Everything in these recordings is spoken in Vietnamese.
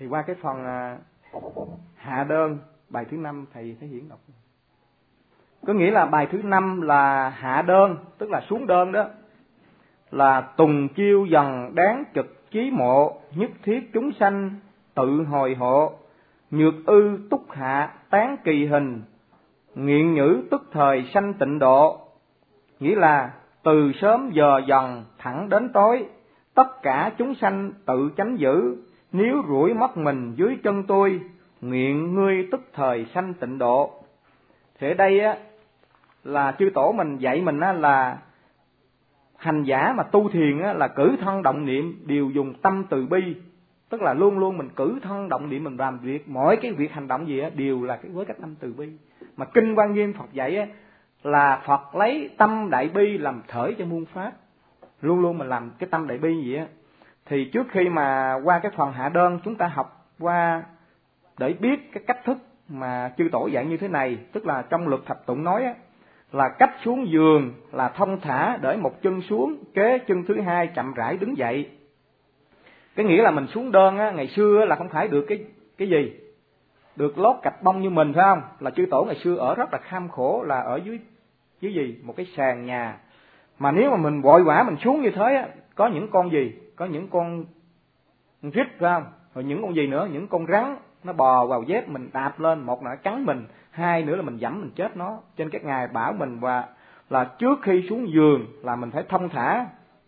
Thì qua cái phần hạ đơn bài thứ 5 thầy Thế Hiển đọc. Có nghĩa là bài thứ 5 là hạ đơn, tức là xuống đơn đó. Là tùng chiêu dần đáng trực chí mộ, nhất thiết chúng sanh tự hồi hộ. Nhược ư túc hạ tán kỳ hình, nghiện nhữ tức thời sanh tịnh độ. Nghĩa là từ sớm giờ dần thẳng đến tối, tất cả chúng sanh tự chánh giữ. Nếu rủi mất mình dưới chân tôi, nguyện ngươi tức thời sanh tịnh độ. Thì ở đây á, là chư tổ mình dạy mình á, là hành giả mà tu thiền á, là cử thân động niệm đều dùng tâm từ bi. Tức là luôn luôn mình cử thân động niệm, mình làm việc, mỗi cái việc hành động gì á, đều là với cái tâm từ bi. Mà Kinh Quan Nghiêm Phật dạy á, là Phật lấy tâm đại bi làm khởi cho muôn pháp. Luôn luôn mình làm cái tâm đại bi gì á. Thì trước khi mà qua cái phần hạ đơn, chúng ta học qua để biết cái cách thức mà chư tổ dạy như thế này. Tức là trong luật thập tụng nói á, là cách xuống giường là thông thả, để một chân xuống, kế chân thứ hai chậm rãi đứng dậy. Cái nghĩa là mình xuống đơn á, ngày xưa á, là không phải được cái gì, được lót gạch bông như mình, phải không? Là chư tổ ngày xưa ở rất là kham khổ, là ở dưới gì, một cái sàn nhà. Mà nếu mà mình vội vã mình xuống như thế á, có những con gì, có những con rít, phải không? Rồi những con gì nữa, những con rắn nó bò vào dép mình, đạp lên, một là nó cắn mình, hai nữa là mình dẫm mình chết nó. Trên các ngài bảo mình và là trước khi xuống giường là mình phải thông thả.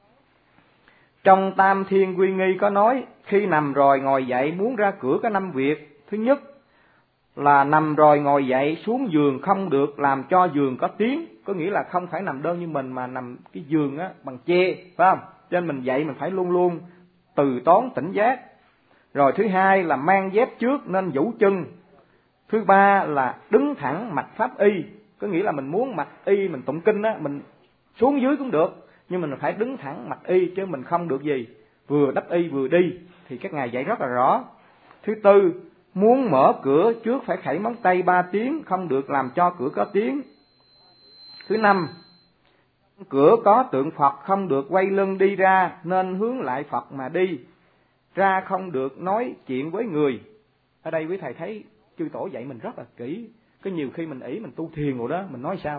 Trong Tam Thiên Quy Nghi có nói, khi nằm rồi ngồi dậy muốn ra cửa có 5 việc. Thứ nhất là nằm rồi ngồi dậy xuống giường không được làm cho giường có tiếng. Có nghĩa là không phải nằm đơn như mình, mà nằm cái giường á bằng tre, phải không? Cho nên mình dậy mình phải luôn luôn từ tốn tỉnh giác. Rồi thứ hai là mang dép trước nên vũ chân. Thứ ba là đứng thẳng mặc pháp y. Có nghĩa là mình muốn mặc y, mình tụng kinh á, mình xuống dưới cũng được, nhưng mình phải đứng thẳng mặc y, chứ mình không được gì vừa đắp y vừa đi. Thì các ngài dạy rất là rõ. Thứ tư, muốn mở cửa trước phải khẩy móng tay 3 tiếng, không được làm cho cửa có tiếng. Thứ năm, cửa có tượng Phật không được quay lưng đi ra, nên hướng lại Phật mà đi. Ra không được nói chuyện với người. Ở đây quý thầy thấy chư tổ dạy mình rất là kỹ. Có nhiều khi mình ý mình tu thiền rồi đó, mình nói sao?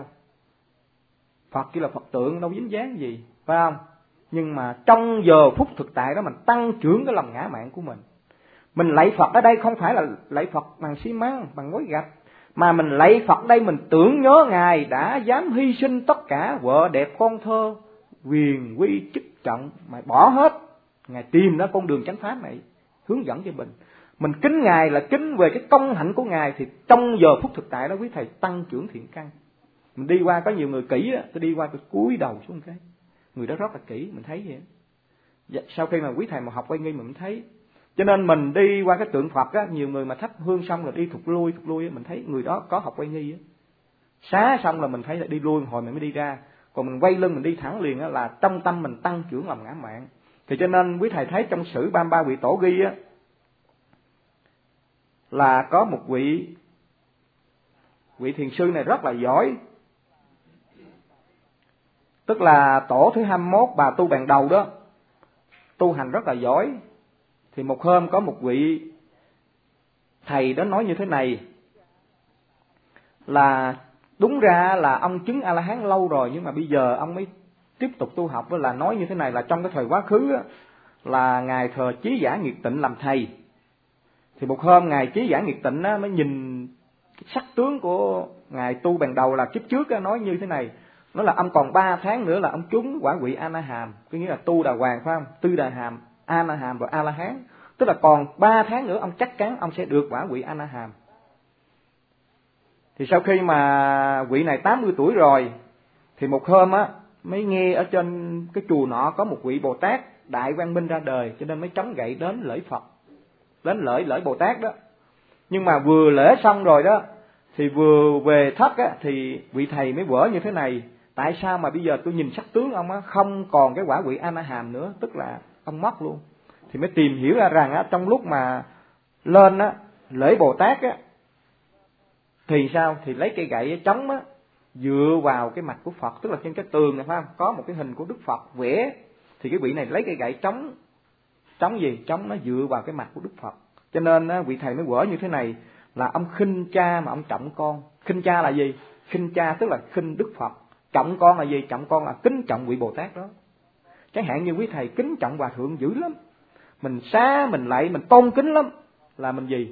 Phật chỉ là Phật tượng, đâu dính dáng gì, phải không? Nhưng mà trong giờ phút thực tại đó mình tăng trưởng cái lòng ngã mạn của mình. Mình lạy Phật ở đây không phải là lạy Phật bằng xi măng, bằng ngói gạch, mà mình lạy Phật đây mình tưởng nhớ Ngài đã dám hy sinh tất cả, vợ đẹp con thơ, quyền quy chức trọng, mà bỏ hết. Ngài tìm ra con đường chánh pháp này, hướng dẫn cho mình. Mình kính Ngài là kính về cái công hạnh của Ngài, thì trong giờ phút thực tại đó quý thầy tăng trưởng thiện căn. Mình đi qua có nhiều người kỹ á, tôi đi qua tôi cúi đầu xuống cái, người đó rất là kỹ, mình thấy vậy. Sau khi mà quý thầy mà học quay nghi mình thấy. Cho nên mình đi qua cái tượng Phật á, nhiều người mà thắp hương xong rồi đi thụt lui á, mình thấy người đó có học quay nghi á. Xá xong là mình phải đi lui hồi mình mới đi ra. Còn mình quay lưng mình đi thẳng liền á, là trong tâm mình tăng trưởng lòng ngã mạn. Thì cho nên quý thầy thấy trong sử 33 vị tổ ghi á, là có một vị thiền sư này rất là giỏi. Tức là tổ thứ 21 bà Tu Bàn Đầu đó, tu hành rất là giỏi. Thì một hôm có một vị thầy đó nói như thế này, là đúng ra là ông chứng A-la-hán lâu rồi, nhưng mà bây giờ ông mới tiếp tục tu học. Là nói như thế này là trong cái thời quá khứ á, là ngài thờ Chí Giả Nhiệt Tịnh làm thầy. Thì một hôm ngài Chí Giả Nhiệt Tịnh á, mới nhìn cái sắc tướng của ngài Tu Bàn Đầu là kiếp trước á, nói như thế này, nói là ông còn 3 tháng nữa là ông trúng quả vị A-na-hàm, có nghĩa là Tu Đà Hoàng, phải không? Tư Đà Hàm, A-na-hàm và A-la-hán. Tức là còn 3 tháng nữa ông chắc chắn ông sẽ được quả vị A-na-hàm. Thì sau khi mà vị này 80 tuổi rồi, thì một hôm á, mới nghe ở trên cái chùa nọ có một vị Bồ Tát Đại Quang Minh ra đời, cho nên mới trống gậy đến lễ Phật, đến lễ Bồ Tát đó. Nhưng mà vừa lễ xong rồi đó, thì vừa về thất á, thì vị thầy mới vỡ như thế này: tại sao mà bây giờ tôi nhìn sắc tướng ông á, không còn cái quả vị A-na-hàm nữa, tức là ông mất luôn. Thì mới tìm hiểu ra rằng á, trong lúc mà lên á, lễ Bồ Tát á, thì sao? Thì lấy cây gậy trống á, dựa vào cái mặt của Phật, tức là trên cái tường này, phải không? Có một cái hình của Đức Phật vẽ, thì cái vị này lấy cây gậy trống gì? Trống nó dựa vào cái mặt của Đức Phật. Cho nên vị thầy mới quở như thế này là ông khinh cha mà ông trọng con. Khinh cha là gì? Khinh cha tức là khinh Đức Phật. Trọng con là gì? Trọng con là kính trọng vị Bồ Tát đó. Chẳng hạn như quý thầy kính trọng hòa thượng dữ lắm, mình xá mình lạy mình tôn kính lắm, là mình gì?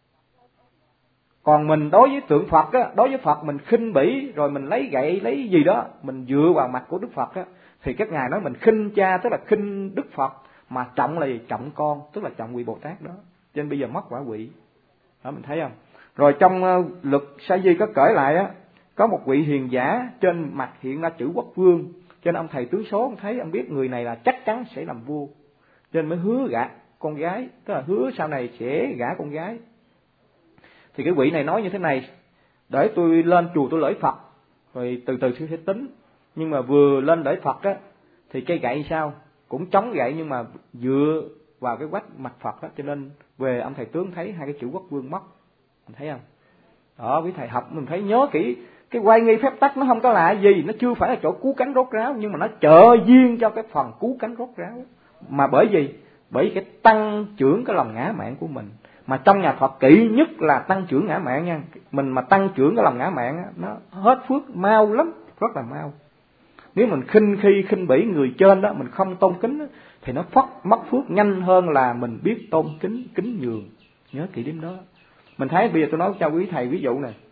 Còn mình đối với tượng Phật á, đối với Phật mình khinh bỉ, rồi mình lấy gậy lấy gì đó mình dựa vào mặt của Đức Phật á, thì các ngài nói mình khinh cha tức là khinh Đức Phật, mà trọng là gì? Trọng con tức là trọng vị Bồ Tát đó. Cho nên bây giờ mất quả vị đó, mình thấy không? Rồi trong luật Sa Di có kể lại á, có một vị hiền giả trên mặt hiện ra chữ Quốc Vương, cho nên ông thầy tướng số ông thấy, ông biết người này là chắc chắn sẽ làm vua, cho nên mới hứa gả con gái, tức là hứa sau này sẽ gả con gái. Thì cái vị này nói như thế này: để tôi lên chùa tôi lễ Phật, rồi từ từ sẽ tính. Nhưng mà vừa lên lễ Phật á, thì cây gậy sao cũng chống gậy, nhưng mà dựa vào cái vách mặt Phật á, cho nên về ông thầy tướng thấy hai cái chữ Quốc Vương mất. Mình thấy không? Đó, quý thầy học mình thấy nhớ kỹ, cái quay nghi phép tắc nó không có lạ gì, nó chưa phải là chỗ cứu cánh rốt ráo, nhưng mà nó trợ duyên cho cái phần cứu cánh rốt ráo. Mà bởi vì bởi cái tăng trưởng cái lòng ngã mạn của mình. Mà trong nhà Phật kỹ nhất là tăng trưởng ngã mạn nha. Mình mà tăng trưởng cái lòng ngã mạn á, nó hết phước mau lắm, rất là mau. Nếu mình khinh bỉ người trên đó, mình không tôn kính đó, thì nó mất phước nhanh hơn là mình biết tôn kính nhường. Nhớ kỹ điểm đó. Mình thấy bây giờ tôi nói cho quý thầy ví dụ này.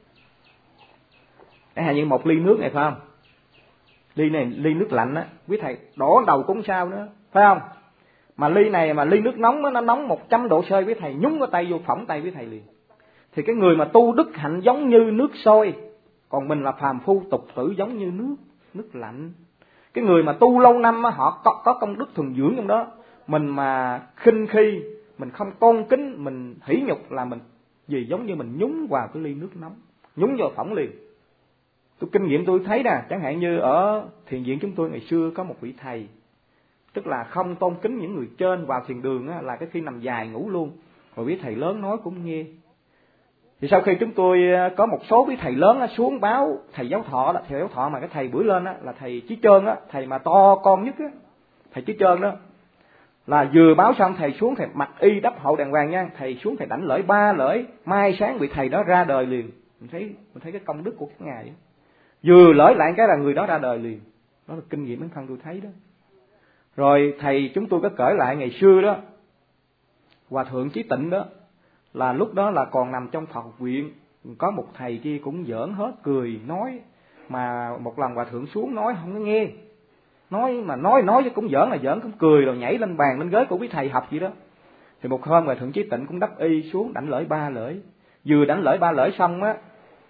Chẳng hạn như một ly nước này phải không? Ly này ly nước lạnh á, quý thầy đổ đầu cũng sao nữa, phải không? Mà ly này mà ly nước nóng đó, nó nóng 100 độ C, quý thầy nhúng cái tay vô phỏng tay quý thầy liền. Thì cái người mà tu đức hạnh giống như nước sôi, còn mình là phàm phu tục tử giống như nước lạnh. Cái người mà tu lâu năm á, họ có công đức thuần dưỡng trong đó. Mình mà khinh khi, mình không tôn kính, mình hỉ nhục là mình gì giống như mình nhúng vào cái ly nước nóng, nhúng vào phỏng liền. Tôi kinh nghiệm tôi thấy nè, chẳng hạn như ở thiền viện chúng tôi ngày xưa có một vị thầy, tức là không tôn kính những người trên, vào thiền đường á, là cái khi nằm dài ngủ luôn. Rồi quý thầy lớn nói cũng nghe. Thì sau khi chúng tôi có một số quý thầy lớn á, xuống báo thầy giáo thọ đó, thầy giáo thọ mà cái thầy bữa lên á, là thầy Chí Trơn á, thầy mà to con nhất á, thầy Chí Trơn đó, là vừa báo xong thầy xuống thầy mặc y đắp hậu đàng hoàng nha, thầy xuống thầy đảnh lễ 3 lễ, mai sáng vị thầy đó ra đời liền. Mình thấy cái công đức của các ngài ấy. Vừa lễ lại cái là người đó ra đời liền. Đó là kinh nghiệm bản thân tôi thấy đó. Rồi thầy chúng tôi có kể lại ngày xưa đó, Hòa thượng Chí Tịnh đó, là lúc đó là còn nằm trong Phật viện, có một thầy kia cũng giỡn hết cười nói, mà một lần Hòa thượng xuống nói không có nghe, nói chứ cũng giỡn là giỡn, cũng cười rồi nhảy lên bàn lên ghế của quý thầy học vậy đó. Thì một hôm Hòa thượng Chí Tịnh cũng đắp y xuống đảnh lễ 3 lễ, vừa đảnh lễ 3 lễ xong á,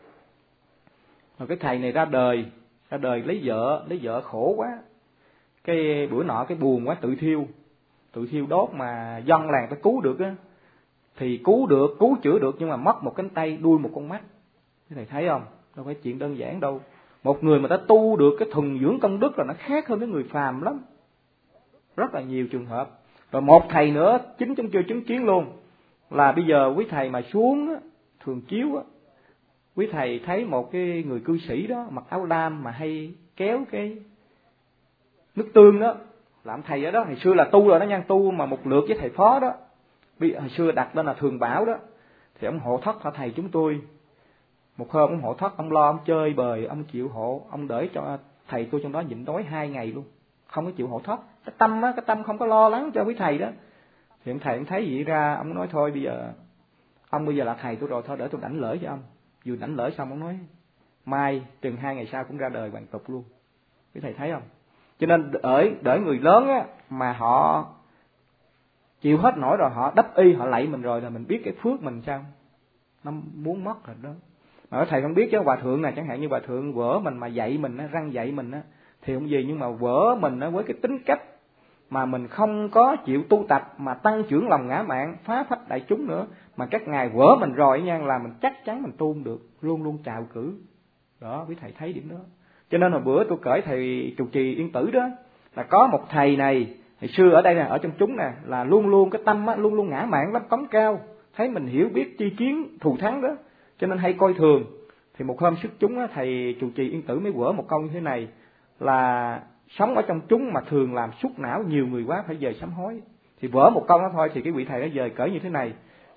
rồi cái thầy này ra đời lấy vợ khổ quá, cái bữa nọ cái buồn quá tự thiêu đốt, mà dân làng ta cứu được á, thì cứu chữa được, nhưng mà mất một cánh tay đuôi một con mắt. Thầy thấy không, đâu phải chuyện đơn giản đâu. Một người mà ta tu được cái thuần dưỡng công đức là nó khác hơn cái người phàm lắm, rất là nhiều trường hợp. Rồi một thầy nữa chính chúng chưa chứng kiến luôn, là bây giờ quý thầy mà xuống á, thường chiếu á, quý thầy thấy một cái người cư sĩ đó mặc áo lam mà hay kéo cái nước tương đó, làm thầy ở đó hồi xưa là tu rồi đó nha, tu mà một lượt với thầy phó đó, hồi xưa đặt tên là Thường Bảo đó. Thì ông hộ thất hả thầy chúng tôi. Một hôm ông hộ thất, ông lo ông chơi bời, ông chịu hộ, ông để cho thầy tôi trong đó nhịn đói 2 ngày luôn, không có chịu hộ thất. Cái tâm không có lo lắng cho quý thầy đó. Thì ông thầy ông thấy vậy ra, ông nói thôi bây giờ là thầy tôi rồi, thôi để tôi đảnh lễ cho ông. Vừa đảnh lễ xong ông nói mai chừng 2 ngày sau cũng ra đời hoàn tục luôn. Quý thầy thấy không? Cho nên đợi người lớn á, mà họ chịu hết nổi rồi, họ đắp y, họ lạy mình rồi là mình biết cái phước mình sao nó muốn mất rồi đó. Mà thầy không biết chứ, hòa thượng này chẳng hạn như hòa thượng vỡ mình mà dạy mình á, răng dạy mình á, thì không gì, nhưng mà vỡ mình á, với cái tính cách mà mình không có chịu tu tập mà tăng trưởng lòng ngã mạn, phá phách đại chúng nữa, mà các ngài vỡ mình rồi nha, là mình chắc chắn mình tu được, luôn luôn trào cử đó. Quý thầy thấy điểm đó. Cho nên hồi bữa tôi kể thầy trụ trì Yên Tử đó, là có một thầy này hồi xưa ở đây nè, ở trong chúng nè, là luôn luôn cái tâm á, luôn luôn ngã mạn lắm, cống cao, thấy mình hiểu biết chi kiến thù thắng đó, cho nên hay coi thường. Thì một hôm xuất chúng á, thầy trụ trì Yên Tử mới quở một câu như thế này, là sống ở trong chúng mà thường làm sút não nhiều người quá, phải về sám hối. Thì vỡ một câu đó thôi, thì cái vị thầy đó về cởi như thế này: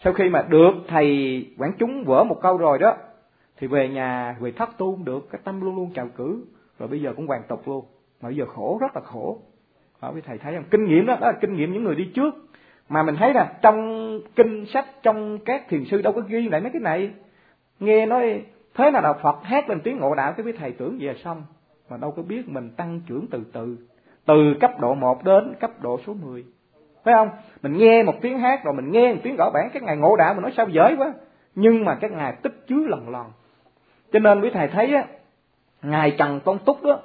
Sau khi mà được thầy quảng chúng vỡ một câu rồi đó, thì về nhà về thất tu không được, cái tâm luôn luôn trào cử, rồi bây giờ cũng hoàn tục luôn, mà bây giờ khổ, rất là khổ. Đó, quý thầy thấy không? Kinh nghiệm đó, đó là kinh nghiệm những người đi trước. Mà mình thấy là trong kinh sách, trong các thiền sư đâu có ghi lại mấy cái này. Nghe nói thế là đạo Phật hát lên tiếng ngộ đạo, cái quý thầy tưởng vậy là xong, mà đâu có biết mình tăng trưởng từ từ, từ cấp độ 1 đến cấp độ số 10. Phải không? Mình nghe một tiếng hát rồi mình nghe một tiếng gõ bản, các ngài ngộ đạo mình nói sao dễ quá, nhưng mà các ngài tích chứa lần lần. Cho nên quý thầy thấy á, ngài Trần Tôn Túc đó,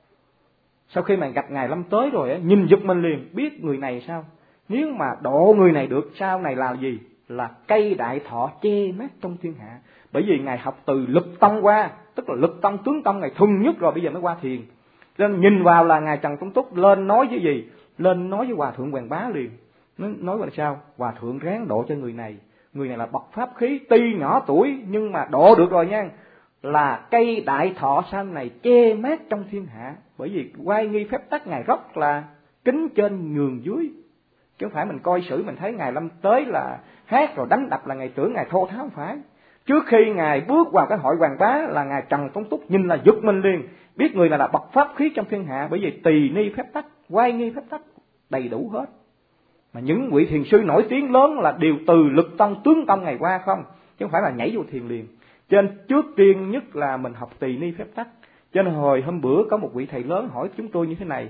sau khi mà gặp ngài Lâm Tới rồi á, nhìn giật mình liền, biết người này sao, nếu mà độ người này được, sau này là gì? Là cây đại thọ che mát trong thiên hạ. Bởi vì ngài học từ lực tông qua, tức là lực tông tướng tông ngài thuần nhất rồi, bây giờ mới qua thiền. Nên nhìn vào là ngài Trần Tôn Túc lên nói với gì? Lên nói với Hòa Thượng Hoàng Bá liền. Nói là sao? Hòa Thượng ráng độ cho người này là bậc pháp khí, tuy nhỏ tuổi nhưng mà độ được rồi nha, là cây đại thọ sau này che mát trong thiên hạ. Bởi vì oai nghi phép tắc ngài rất là kính trên nhường dưới, chứ không phải mình coi sử mình thấy ngài Lâm Tới là hát rồi đánh đập là ngài tưởng ngài thô tháo, không phải. Trước khi ngài bước vào cái hội Hoàng Bá là ngài Trần Tôn Túc nhìn là giật mình liền, biết người là bậc pháp khí trong thiên hạ, bởi vì tỳ ni phép tắc, oai nghi phép tắc đầy đủ hết. Mà những vị thiền sư nổi tiếng lớn là đều từ lực tông tướng tông ngày qua không, chứ không phải là nhảy vô thiền liền. Cho nên trước tiên nhất là mình học tỳ ni phép tắc. Cho nên hồi hôm bữa có một vị thầy lớn hỏi chúng tôi như thế này: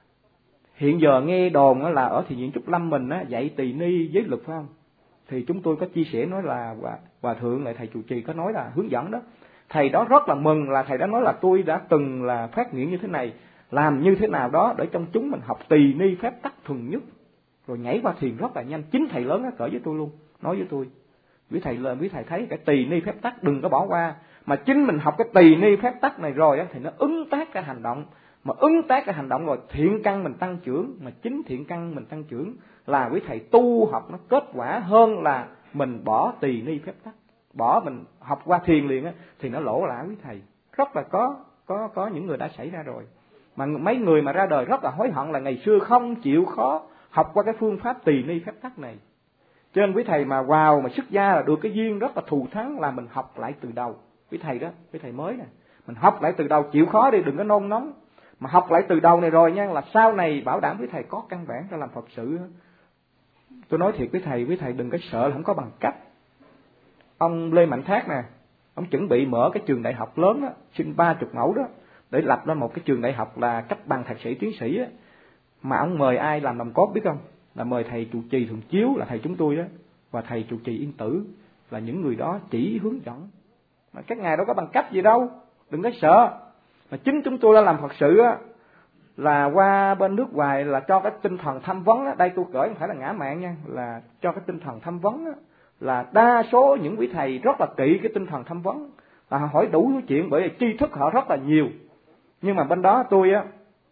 hiện giờ nghe đồn là ở thiền viện Trúc Lâm mình dạy tỳ ni giới luật phải không? Thì chúng tôi có chia sẻ nói là Hòa Thượng lại thầy trụ trì có nói là hướng dẫn đó. Thầy đó rất là mừng, là thầy đã nói là tôi đã từng là phát nguyện như thế này, làm như thế nào đó để trong chúng mình học tỳ ni phép tắc thuần nhất, rồi nhảy qua thiền rất là nhanh. Chính thầy lớn cỡ với tôi luôn, nói với tôi: quý thầy thấy cái tỳ ni phép tắc đừng có bỏ qua, mà chính mình học cái tỳ ni phép tắc này rồi thì nó ứng tác cái hành động, mà ứng tác cái hành động rồi thiện căn mình tăng trưởng, mà chính thiện căn mình tăng trưởng là quý thầy tu học nó kết quả hơn là mình bỏ tỳ ni phép tắc, bỏ mình học qua thiền liền thì nó lỗ lã quý thầy. Rất là có những người đã xảy ra rồi, mà mấy người mà ra đời rất là hối hận là ngày xưa không chịu khó học qua cái phương pháp tỳ ni phép tắc này. Cho nên quý thầy mà vào mà xuất gia là được cái duyên rất là thù thắng, là mình học lại từ đầu. Quý thầy đó, quý thầy mới nè, mình học lại từ đầu, chịu khó đi, đừng có nôn nóng. Mà học lại từ đầu này rồi nha, là sau này bảo đảm quý thầy có căn bản ra làm Phật sự. Tôi nói thiệt quý thầy đừng có sợ là không có bằng cấp. Ông Lê Mạnh Thác nè, ông chuẩn bị mở cái trường đại học lớn đó, xin 30 mẫu đó, để lập ra một cái trường đại học là cấp bằng thạc sĩ tiến sĩ á. Mà ông mời ai làm nòng cốt biết không? Là mời thầy trụ trì Thường Chiếu là thầy chúng tôi đó, và thầy trụ trì Yên Tử, là những người đó chỉ hướng dẫn. Mà các ngài đâu có bằng cấp gì đâu, đừng có sợ. Mà chính chúng tôi đã làm Phật sự á, là qua bên nước ngoài là cho cái tinh thần tham vấn á, đây tôi gửi không phải là ngã mạn nha, là cho cái tinh thần tham vấn á, là đa số những quý thầy rất là kỹ cái tinh thần tham vấn, là họ hỏi đủ thứ chuyện, bởi vì tri thức họ rất là nhiều. Nhưng mà bên đó tôi á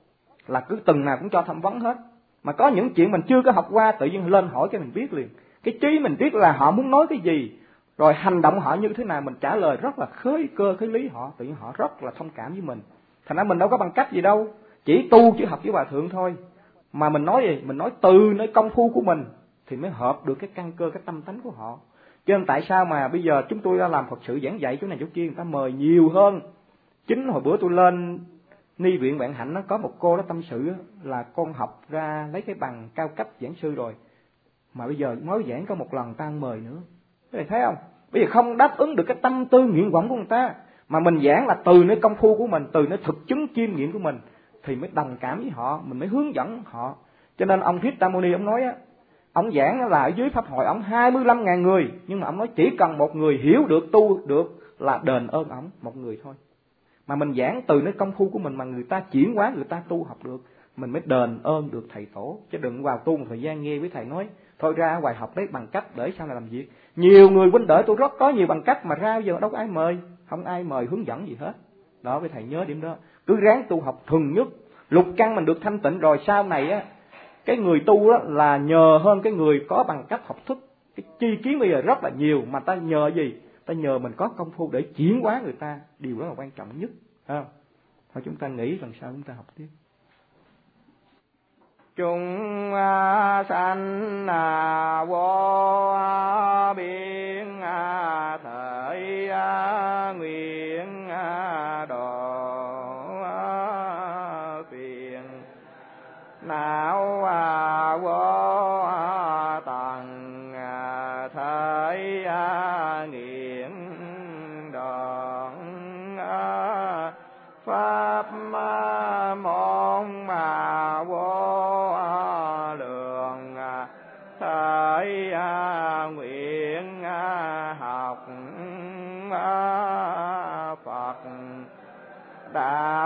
là cứ từng nào cũng cho tham vấn hết. Mà có những chuyện mình chưa có học qua, tự nhiên lên hỏi cái mình biết liền. Cái trí mình biết là họ muốn nói cái gì, rồi hành động họ như thế nào, mình trả lời rất là khơi cơ khơi lý họ, tự nhiên họ rất là thông cảm với mình. Thành ra mình đâu có bằng cấp gì đâu, chỉ tu chỉ học với Hòa Thượng thôi. Mà mình nói gì? Mình nói từ nơi công phu của mình thì mới hợp được cái căn cơ, cái tâm tánh của họ. Cho nên tại sao mà bây giờ chúng tôi đã làm Phật sự giảng dạy chỗ này chỗ kia, người ta mời nhiều hơn. Chính hồi bữa tôi lên Ni viện Vạn Hạnh, nó có một cô đó tâm sự là con học ra lấy cái bằng cao cấp giảng sư rồi, mà bây giờ nói giảng có một lần ta mời nữa. Các bạn thấy không? Bây giờ không đáp ứng được cái tâm tư nguyện vọng của người ta, mà mình giảng là từ nơi công phu của mình, từ nơi thực chứng chiêm nghiệm của mình, thì mới đồng cảm với họ, mình mới hướng dẫn họ. Cho nên ông Thích Tam Muni ông nói á, ông giảng là ở dưới pháp hội ông 25.000 người, nhưng mà ông nói chỉ cần một người hiểu được, tu được là đền ơn ông một người thôi. Mà mình giảng từ nơi công phu của mình mà người ta chuyển hóa, người ta tu học được, mình mới đền ơn được thầy tổ. Chứ đừng vào tu một thời gian nghe với thầy nói thôi ra ngoài học đấy bằng cấp để sau này làm việc. Nhiều người huynh đệ tôi rất có nhiều bằng cấp mà ra giờ đâu có ai mời, không ai mời hướng dẫn gì hết. Đó, với thầy nhớ điểm đó, cứ ráng tu học thuần nhất, lục căn mình được thanh tịnh rồi sau này á, cái người tu đó là nhờ hơn cái người có bằng cấp học thức. Cái chi kiến bây giờ rất là nhiều, mà ta nhờ gì? Ta nhờ mình có công phu để chuyển hóa người ta, điều đó là quan trọng nhất. Thôi chúng ta nghĩ lần sau chúng ta học tiếp. chúng sanh vô biên thời nguyện độ phiền não vô tận thời nghiện đoạn pháp môn vô lượng thời nguyện học Phật đạo